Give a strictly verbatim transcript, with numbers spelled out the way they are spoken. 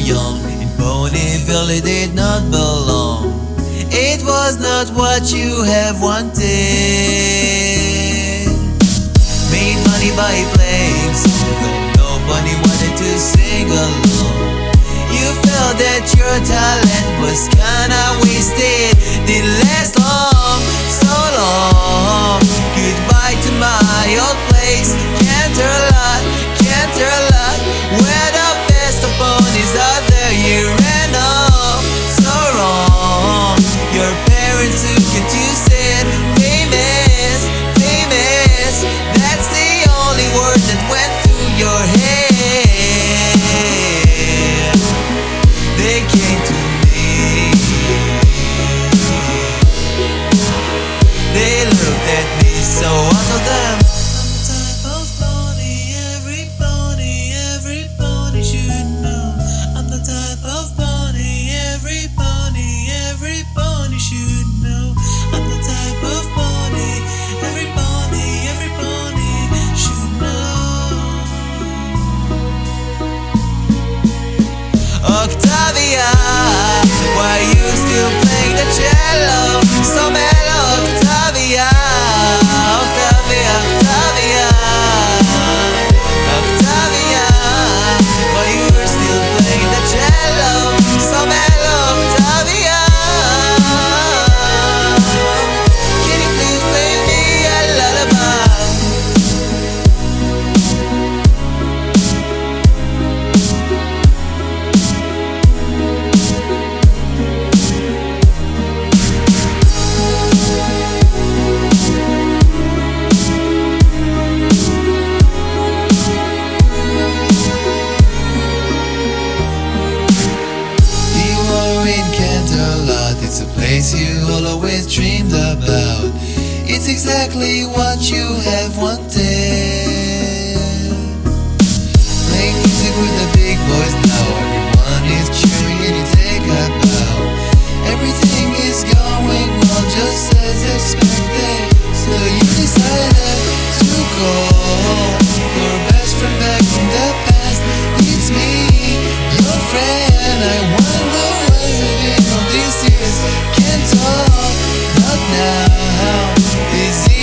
young. In Ponyville it did not belong. It was not what you have wanted. Made money by playing song, nobody wanted to sing along. You felt that your talent was kinda wasted. Didn't last long, so long. Goodbye to my old place. Canterlot, Canterlot, where the best of ponies are there. You ran off, so wrong. Your parents look at you said, famous, famous. That's the only word that went through your head. They came to me. They looked at me, so I told them, I'm the type of pony every pony, every pony should know. I'm the type of pony every pony, every pony should know. Octavia, why you still playing the cello? So mellow, Octavia, Octavia, Octavia, Octavia, why you are still playing the cello? So mellow, Octavia. Can you please play me a lullaby? It's a place you always dreamed about. It's exactly what you have wanted. Playing music with the big boys now. Everyone is cheering and you take a bow. Everything is going well just as expected. So you decided to call your best friend back from the past. It's me, your friend. I wonder what's it in all these years. Can't talk, not now. Is it